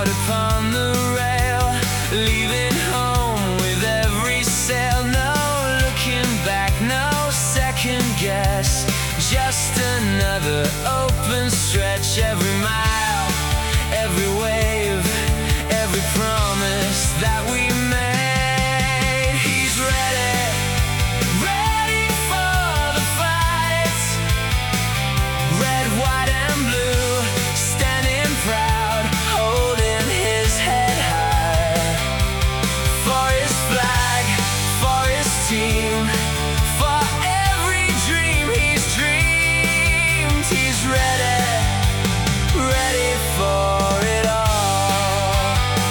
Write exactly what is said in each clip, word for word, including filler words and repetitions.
out upon the rail, leaving home with every sail. No looking back, no second guess, just another open stretch. Every mile, every wave, every promise that we made. He's ready, ready for the fight. Red, white, and blue, standing proud, holding his head high. For his flag, for his team, for every dream he's dreamed. He's ready, ready for it all.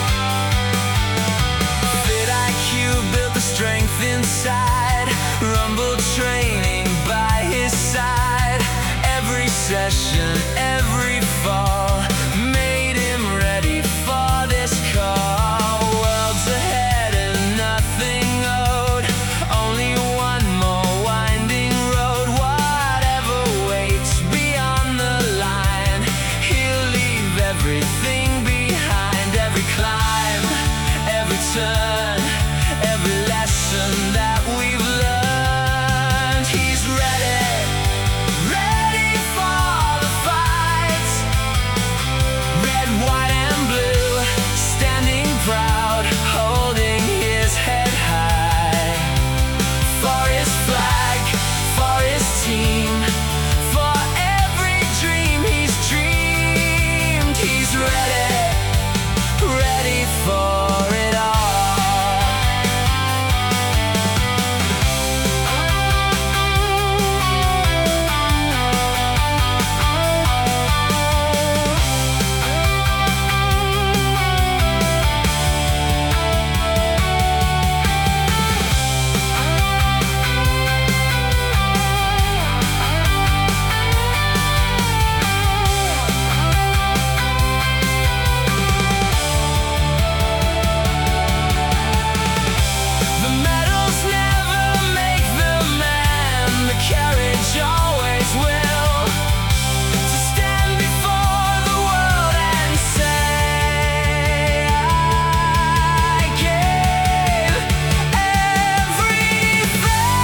Fit I Q built the strength inside, rumble training by his side. Every session, every fall, made him ready for this call. Worlds ahead and nothing owed, only one more winding road. Whatever waits beyond the line, he'll leave everything behind. Every climb, every turn, every lesson that we've learned. He's ready, ready for the fight. Red, white, and blue, standing proud, holding his head high. For his flag, for his team, for every dream he's dreamed. He's ready, ready for it all. The medals never make the man, the courage always will. To stand before the world and say, I gave everything.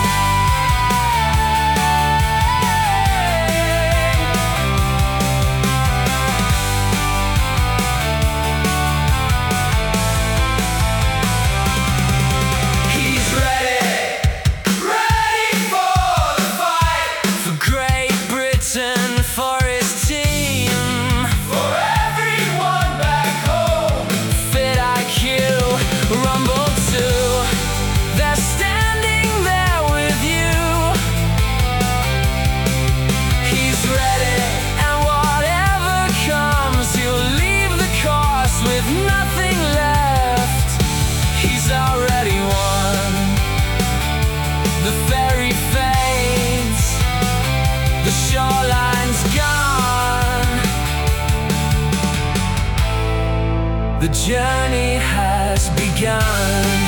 He's ready, ready for the fight. For Great Britain, for his team, for everyone back home. Fit I Q, rumble too, they're standing there with you. He's ready, and whatever comes, he'll leave the course with nothing left. He's already won. The ferry fades, the shoreline's gone. The journey has begun.